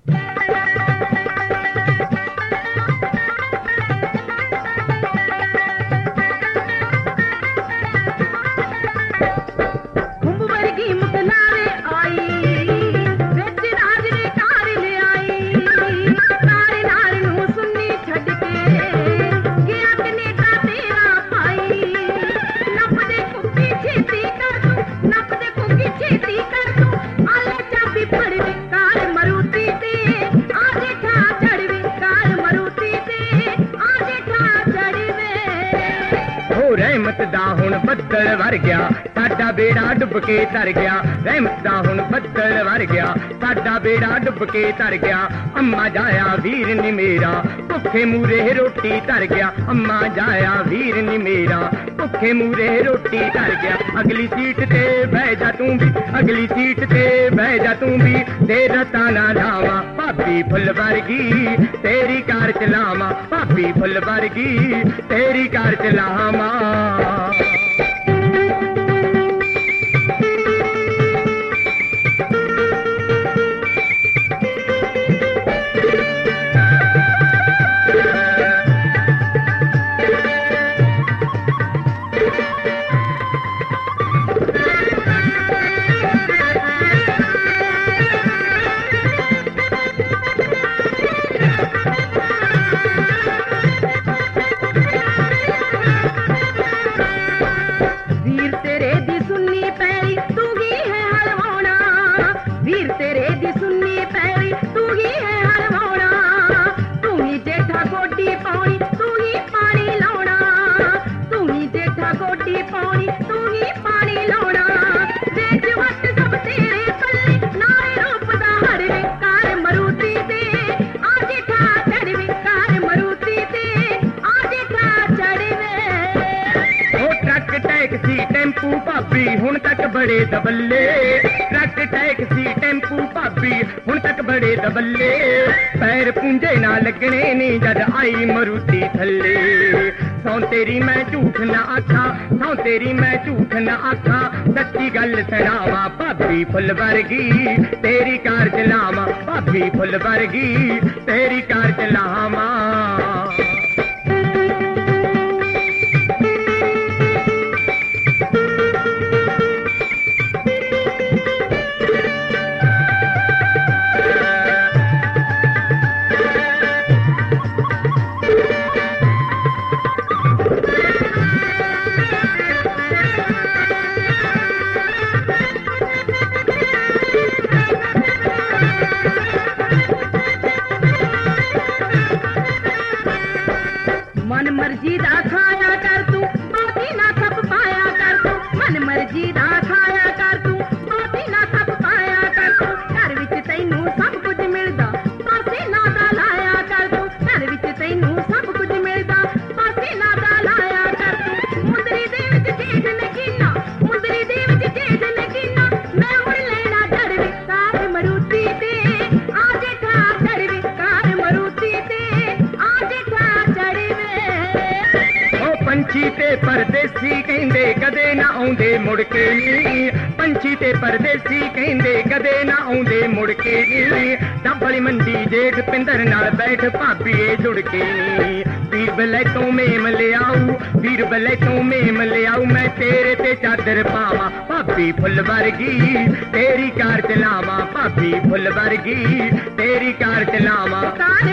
रहमत दा हुण बदल वर गया साडा बेड़ा डुब के तर गया रहमत दा हुण बदल वर गया साडा बेड़ा डुब के तर गया अम्मा जाया वीर नी मेरा भुखे मूरे रोटी तर गया अम्मा जाया वीर नी मेरा भुखे मूरे रोटी तर गया अगली सीट ते बह जा तू भी अगली सीट ते बह जा तू भी तेरा ताना लावा भाभी फुल वर्गी तेरी कार चलावा भाभी फुल वर्गी तेरी कार चलावा टेंपू भाभी हुण तक बड़े दबल्ले ट्रक टैक्सी टेंपू भाभी हुण तक बड़े दबल्ले पैर पूंजे ना लगने नी जद आई मरुती थल्ले सौ तेरी मैं झूठ ना आखा सौ तेरी मैं झूठ ना आखा सच्ची गल सुनावा भाभी फुल वर्गी तेरी कार चलावा भाभी फुल वर्गी तेरी कार चलावा मन मर्जी दा खाया कर तू बाती ना सब पाया कर तू मन मर्जी दा खाया कर तू बाती ना सब पाया कर तू घर विच तैनू सब कुछ मिलदा पासे ना दा लाया कर तू घर विच तैनू सब कुछ मिलदा पासे ना दा लाया कर तू मुंदरी दे विच जेठ नगीना मुंदरी दे विच जेठ नगीना मैं हुण लेना डरवे कार मरुती ते आ जेठा डरवे कार मरुती ते आ जेठा चढ़वे पंछी ते परदेसी कहंदे कदे ना आउंदे मुड़ के नी पंछी ते परदेसी कहंदे कदे ना आउंदे मुड़ के नी डबली मंडी जेठ पिंदर नाल बैठ भाभी जुड़ के नी वीर बलै तो मेम ले आऊ वीर बलै तो मेम ले आऊ मैं तेरे ते चादर पावा भाभी फुल वर्गी तेरी कार चलावा भाभी फुल वर्गी तेरी कार चलावा